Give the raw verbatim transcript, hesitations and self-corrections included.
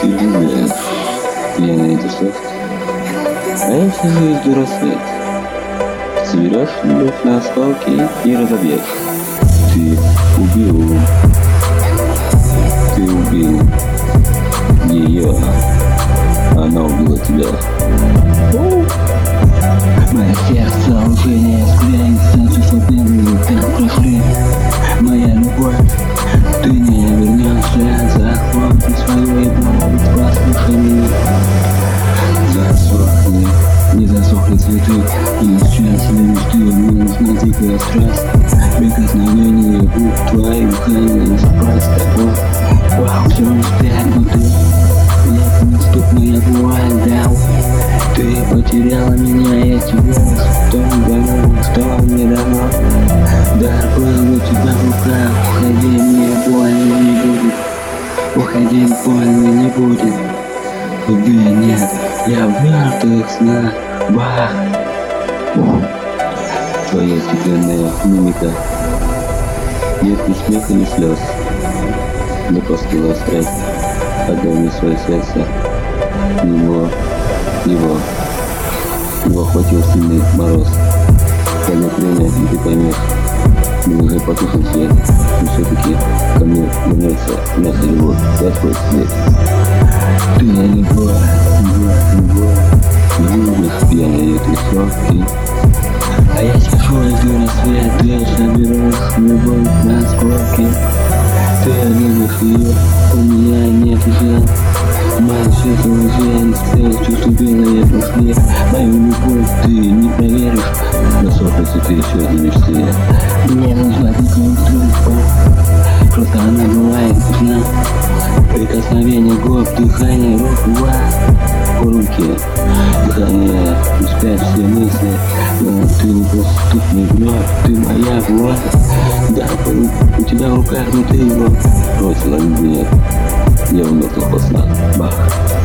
Ты думаешь, я на это сост? А я сижу и жду рассвет. Соберешь любовь на осколки и разобьешь. Ты убил. Ты убил ее. Она убила тебя. Мое сердце уже не склеится, чувства первые так прошли. Моя любовь, ты не вернешься, захлопни свою и будь послушай меня. Засохли, не засохли цветы, и сейчас любишь ты, мне нужна дикая страсть. Прикосновение губ твоих, дыхание, спать с тобой. Вау, все успех, но ты нет, недоступная вуаль, да. Ты потеряла меня, я тебя что дано, что мне дано. Дар был у тебя в руках, уходи, мне больно не будет. Уходи, больно не будет. Любви нет, я в мертвых снах. Бах! Твоя стеклянная мимика. Нет ни смеха, ни слез. Не постыла страсть. Отдал мне свое сердце. Его, его, его хватил сильный мороз. Когда время, и ты поймешь, мы уже потухнул свет, но все-таки ко мне вернется наша любовь, Господь свет. Ты любовь, любовь, любовь, любишь пьяные тусовки. А я сижу и жду рассвет, ты соберешь любовь на осколки. Ты любишь ее, у меня нет уже. Мое сердце уже исцелилось, чувства белые пошли. Мою любовь ты не проверишь, но сохнется ты еще не мечты. Мне нужна дикая трубка, просто она бывает нужна. Прикосновение губ, дыхание рук, ва. Руки, дыхание, пускай все мысли, но ты не поступный вновь, ты моя власть. Да, у тебя в руках, но ты его бросила, нет, я в мертвых снах. Бах.